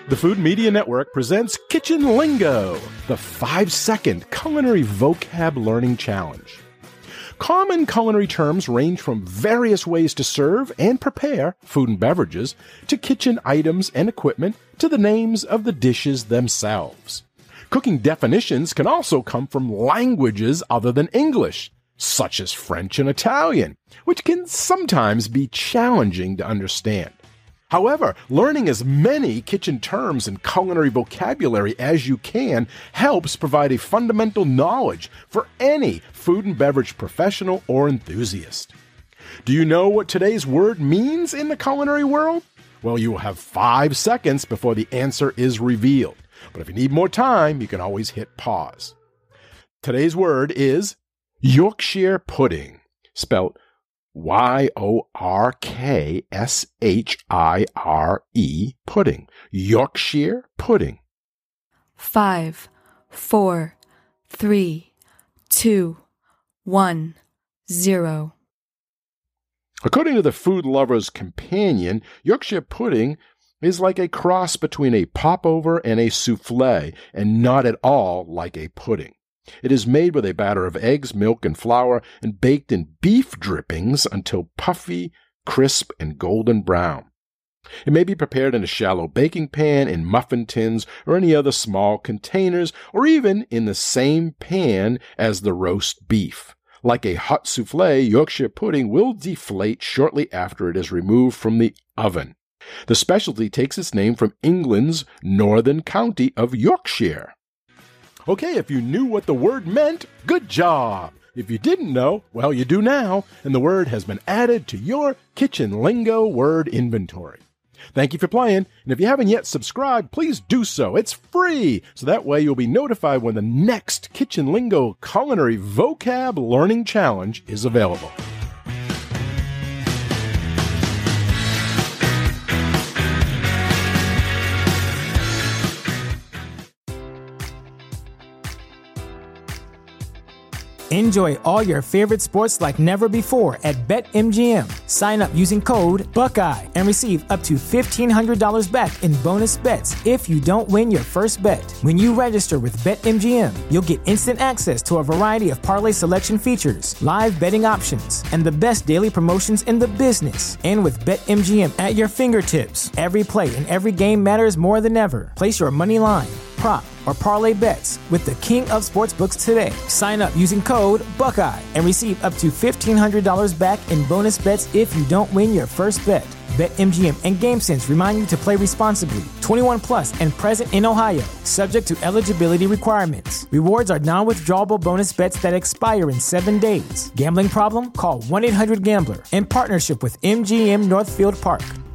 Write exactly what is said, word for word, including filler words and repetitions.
The Food Media Network presents Kitchen Lingo, the five-second culinary vocab learning challenge. Common culinary terms range from various ways to serve and prepare food and beverages, to kitchen items and equipment, to the names of the dishes themselves. Cooking definitions can also come from languages other than English, such as French and Italian, which can sometimes be challenging to understand. However, learning as many kitchen terms and culinary vocabulary as you can helps provide a fundamental knowledge for any food and beverage professional or enthusiast. Do you know what today's word means in the culinary world? Well, you will have five seconds before the answer is revealed. But if you need more time, you can always hit pause. Today's word is Yorkshire pudding, spelled Y O R K S H I R E, pudding. Yorkshire pudding. Five, four, three, two, one, zero. According to the Food Lover's Companion, Yorkshire pudding is like a cross between a popover and a soufflé, and not at all like a pudding. It is made with a batter of eggs, milk, and flour, and baked in beef drippings until puffy, crisp, and golden brown. It may be prepared in a shallow baking pan, in muffin tins, or any other small containers, or even in the same pan as the roast beef. Like a hot soufflé, Yorkshire pudding will deflate shortly after it is removed from the oven. The specialty takes its name from England's northern county of Yorkshire. Okay, if you knew what the word meant, good job. If you didn't know, well, you do now, and the word has been added to your Kitchen Lingo word inventory. Thank you for playing, and if you haven't yet subscribed, please do so. It's free, so that way you'll be notified when the next Kitchen Lingo Culinary Vocab Learning Challenge is available. Enjoy all your favorite sports like never before at BetMGM. Sign up using code Buckeye and receive up to fifteen hundred dollars back in bonus bets if you don't win your first bet. When you register with BetMGM, you'll get instant access to a variety of parlay selection features, live betting options, and the best daily promotions in the business. And with BetMGM at your fingertips, every play and every game matters more than ever. Place your money line, prop, or parlay bets with the king of sportsbooks today. Sign up using code Buckeye and receive up to fifteen hundred dollars back in bonus bets if you don't win your first bet. BetMGM and GameSense remind you to play responsibly. twenty-one plus and present in Ohio, subject to eligibility requirements. Rewards are non-withdrawable bonus bets that expire in seven days. Gambling problem? Call one eight hundred gambler in partnership with M G M Northfield Park.